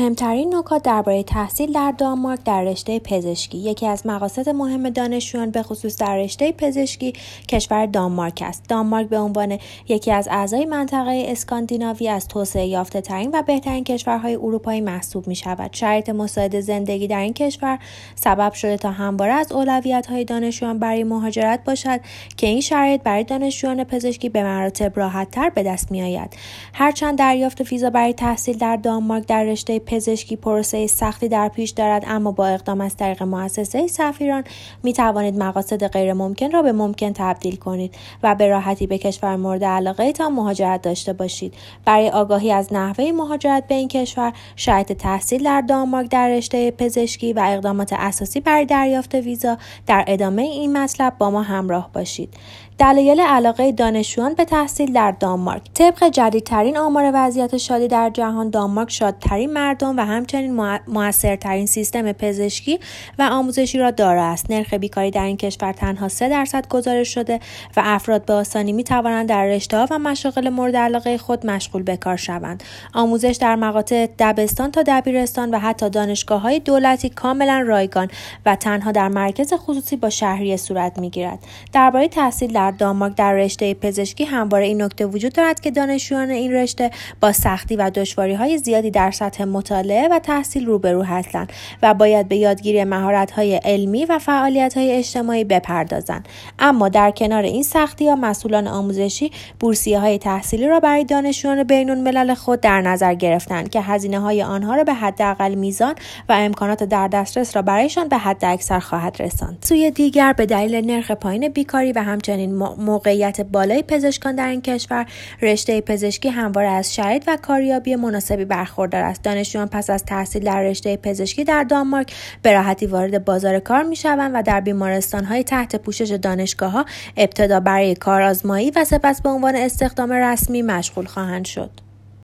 مهمترین نکات درباره تحصیل در دانمارک در رشته پزشکی. یکی از مقاصد مهم دانشجویان به خصوص در رشته پزشکی کشور دانمارک است. دانمارک به عنوان یکی از اعضای منطقه اسکاندیناوی از توسعه یافته ترین و بهترین کشورهای اروپایی محسوب می شود. شرایط مساعد زندگی در این کشور سبب شده تا همواره از اولویت‌های دانشجویان برای مهاجرت باشد که این شرایط برای دانشجویان پزشکی به مراتب راحت‌تر به دست می‌آید. هرچند دریافت ویزا برای تحصیل در دانمارک در رشته پزشکی پروسه سختی در پیش دارد، اما با اقدام از طریق مؤسسه سفیران می توانید مقاصد غیر ممکن را به ممکن تبدیل کنید و به راحتی به کشور مورد علاقه تان مهاجرت داشته باشید. برای آگاهی از نحوه مهاجرت به این کشور، شرایط تحصیل در دانمارک در رشته پزشکی و اقدامات اساسی برای دریافت ویزا، در ادامه این مطلب با ما همراه باشید. دلایل علاقه دانشجویان به تحصیل در دانمارک. طبق جدیدترین آمار وضعیت شادی در جهان، دانمارک شادترین مردم و همچنین موثرترین سیستم پزشکی و آموزشی را دارا است. نرخ بیکاری در این کشور تنها 3% گزارش شده و افراد به آسانی می توانند در رشته‌ها و مشاغل مورد علاقه خود مشغول به کار شوند. آموزش در مقاطع دبستان تا دبیرستان و حتی دانشگاه‌های دولتی کاملا رایگان و تنها در مرکز خصوصی با شهریه صورت می‌گیرد. درباره تحصیل در دانمارک در رشته پزشکی همواره این نکته وجود دارد که دانشجویان این رشته با سختی و دشواری‌های زیادی در سطح مطالعه و تحصیل روبرو هستند و باید به یادگیری مهارت‌های علمی و فعالیت‌های اجتماعی بپردازند. اما در کنار این سختی‌ها، مسئولان آموزشی بورسیه‌های تحصیلی را برای دانشجویان بین‌الملل خود در نظر گرفتند که هزینه‌های آنها را به حداقل میزان و امکانات در دسترس را برایشان به حداکثر خواهد رساند. سوی دیگر، به دلیل نرخ پایین بیکاری و همچنین موقعیت بالای پزشکان در این کشور، رشته پزشکی همواره از شرایط و کاریابی مناسبی برخوردار است. دانشجویان پس از تحصیل در رشته پزشکی در دانمارک به راحتی وارد بازار کار می‌شوند و در بیمارستان‌های تحت پوشش دانشگاه‌ها ابتدا برای کارآزمایی و سپس به عنوان استخدام رسمی مشغول خواهند شد.